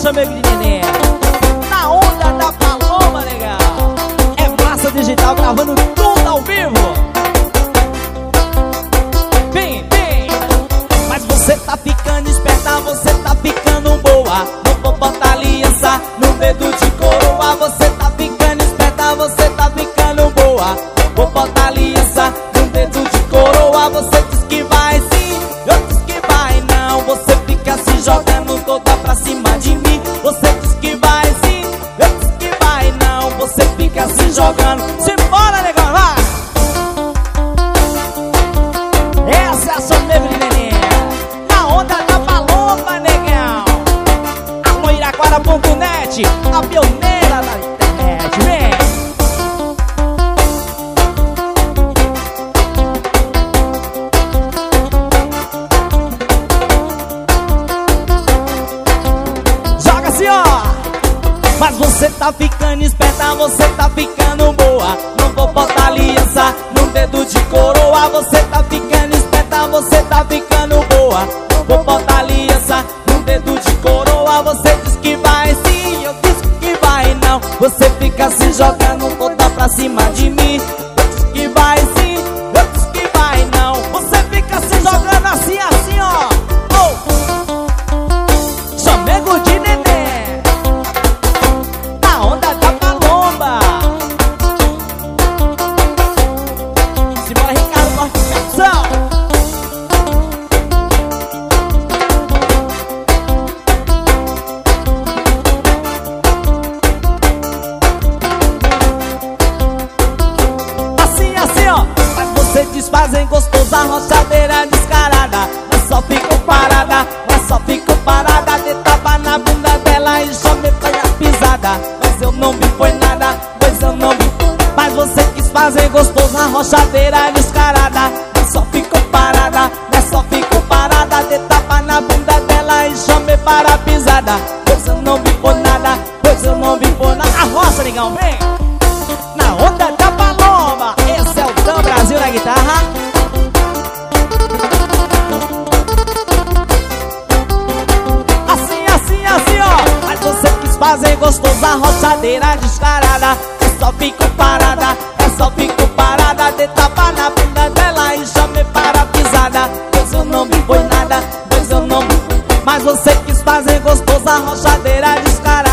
chamego de neném. Na onda da paloma, legal. É massa digital gravando tudo ao vivo. Vem, vem. Mas você tá ficando esperta, você tá ficando boa. Não vou botar aliança no dedo de coroa. Você tá ficando esperta, você tá ficando boa. Vou botar aliança no dedo de coroa. Você diz que vai sim, eu diz que vai não. Você fica se jogando toda pra cima de mim. Você diz que vai sim, eu diz que vai não. Você fica se jogando. Simbora, negão, vai! Essa é a chamego de neném. Na onda da paloma, negão. A Moiraquara.net, a pioneira da internet, vem! Joga assim, ó! Mas você tá ficando esperta, você tá ficando boa. Não vou botar aliança no dedo de coroa. Você tá ficando esperta, você tá ficando boa. Vou botar aliança no dedo de coroa. Você diz que vai sim, eu disse que vai não. Você fica se jogando toda pra cima de mim. Eu disse que vai sim, eu disse que vai não. Você fica se jogando assim, assim, ó. Oh. Chamego de neném. Na onda da paloma. Simbora, Ricardo, corte de canção. Assim, assim, ó. Mas você desfazem gostoso, a roçadeira descarada. Mas só fico parada, mas só fico parada. De tapa na bunda dela e só me põe a pisada. Mas eu não vi foi nada, pois eu não vi. Mas você quis fazer gostoso, a roçadeira descarada. Mas só fico parada, mas só fico parada. De tapa na bunda dela e só me para a pisada. Pois eu não vi por nada, pois eu não vi por nada. A roça, negão, vem! Na onda da paloma, esse é o Dan Brasil na guitarra. Assim, assim, assim, ó. Mas você quis fazer gostoso, a roçadeira descarada. É só fico parada, é só fico parada. De tapa na bunda dela e chame para a pisada. Pois eu não vi foi nada, pois eu não vi. Mas você quis fazer gostoso, a roçadeira descarada.